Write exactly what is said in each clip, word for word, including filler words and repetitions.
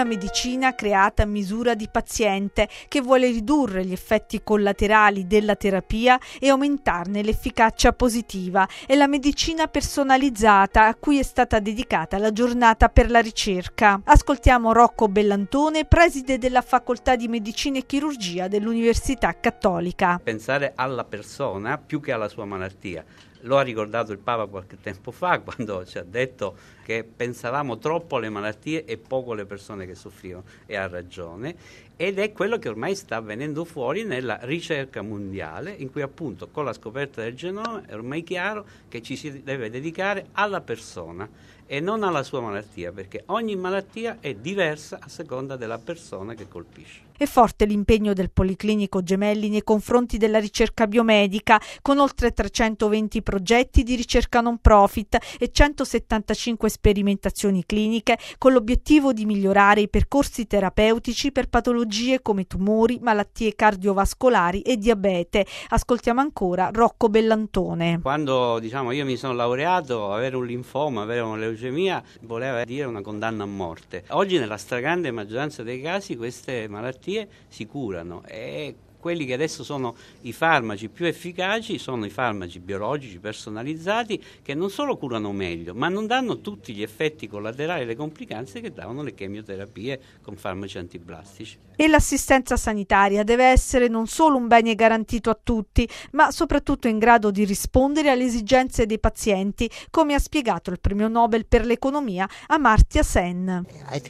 medicina creata a misura di paziente che vuole ridurre gli effetti collaterali della terapia e aumentarne l'efficacia positiva. È la medicina personalizzata a cui è stata dedicata la giornata per la ricerca. Ascoltiamo Rocco Bellantone, preside della facoltà di medicina e chirurgia dell'Università Cattolica. Pensare alla persona più che alla sua malattia. Lo ha ricordato il Papa qualche tempo fa quando ci ha detto che pensavamo troppo alle malattie e poco alle persone che soffrivano, e ha ragione, ed è quello che ormai sta venendo fuori nella ricerca mondiale, in cui appunto con la scoperta del genoma è ormai chiaro che ci si deve dedicare alla persona e non alla sua malattia, perché ogni malattia è diversa a seconda della persona che colpisce. È forte l'impegno del Policlinico Gemelli nei confronti della ricerca biomedica, con oltre trecentoventi progetti di ricerca non profit e centosettantacinque sperimentazioni cliniche, con l'obiettivo di migliorare i percorsi terapeutici per patologie come tumori, malattie cardiovascolari e diabete. Ascoltiamo ancora Rocco Bellantone. Quando diciamo io mi sono laureato, avere un linfoma, avere una leucemia voleva dire una condanna a morte. Oggi nella stragrande maggioranza dei casi queste malattie si curano, e quelli che adesso sono i farmaci più efficaci sono i farmaci biologici personalizzati, che non solo curano meglio, ma non danno tutti gli effetti collaterali e le complicanze che davano le chemioterapie con farmaci antiblastici. E l'assistenza sanitaria deve essere non solo un bene garantito a tutti, ma soprattutto in grado di rispondere alle esigenze dei pazienti, come ha spiegato il premio Nobel per l'economia Amartya Sen.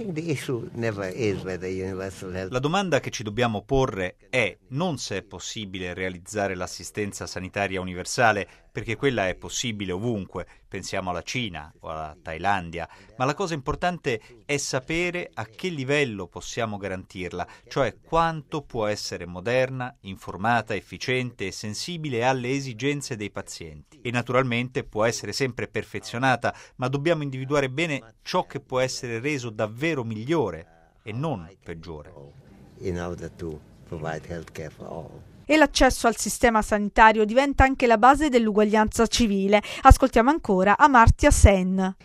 La domanda che ci dobbiamo porre è non se è possibile realizzare l'assistenza sanitaria universale, perché quella è possibile ovunque, pensiamo alla Cina o alla Thailandia, ma la cosa importante è sapere a che livello possiamo garantirla, cioè quanto può essere moderna, informata, efficiente e sensibile alle esigenze dei pazienti. E naturalmente può essere sempre perfezionata, ma dobbiamo individuare bene ciò che può essere reso davvero migliore e non peggiore. In order to provide healthcare for all. E l'accesso al sistema sanitario diventa anche la base dell'uguaglianza civile. Ascoltiamo ancora Amartya Sen.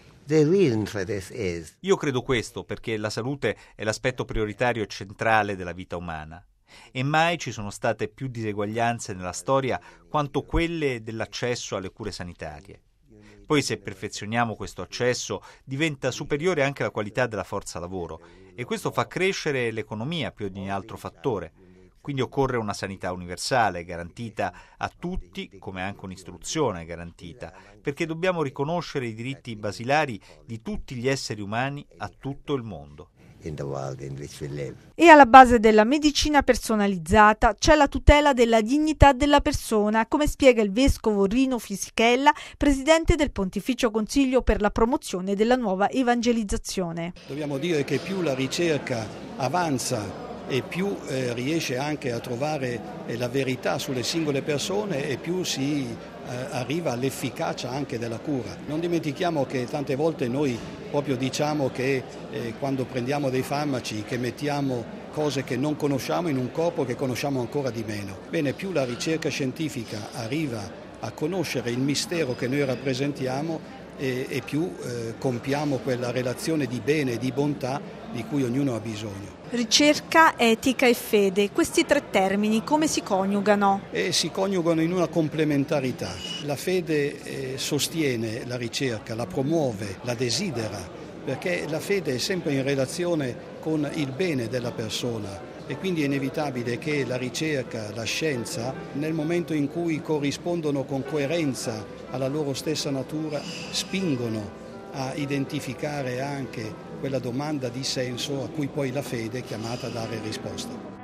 Io credo questo perché la salute è l'aspetto prioritario e centrale della vita umana. E mai ci sono state più diseguaglianze nella storia quanto quelle dell'accesso alle cure sanitarie. Poi se perfezioniamo questo accesso diventa superiore anche la qualità della forza lavoro, e questo fa crescere l'economia più di ogni altro fattore. Quindi occorre una sanità universale, garantita a tutti, come anche un'istruzione garantita, perché dobbiamo riconoscere i diritti basilari di tutti gli esseri umani a tutto il mondo. In the world in which we live. E alla base della medicina personalizzata c'è la tutela della dignità della persona, come spiega il vescovo Rino Fisichella, presidente del Pontificio Consiglio per la promozione della nuova evangelizzazione. Dobbiamo dire che più la ricerca avanza e più eh, riesce anche a trovare eh, la verità sulle singole persone, e più si eh, arriva all'efficacia anche della cura. Non dimentichiamo che tante volte noi proprio diciamo che eh, quando prendiamo dei farmaci che mettiamo cose che non conosciamo in un corpo che conosciamo ancora di meno. Bene, più la ricerca scientifica arriva a conoscere il mistero che noi rappresentiamo, e, e più eh, compiamo quella relazione di bene e di bontà di cui ognuno ha bisogno. Ricerca, etica e fede, questi tre termini come si coniugano? E si coniugano in una complementarità. La fede eh, sostiene la ricerca, la promuove, la desidera, perché la fede è sempre in relazione con il bene della persona, e quindi è inevitabile che la ricerca, la scienza, nel momento in cui corrispondono con coerenza alla loro stessa natura, spingono a identificare anche quella domanda di senso a cui poi la fede è chiamata a dare risposta.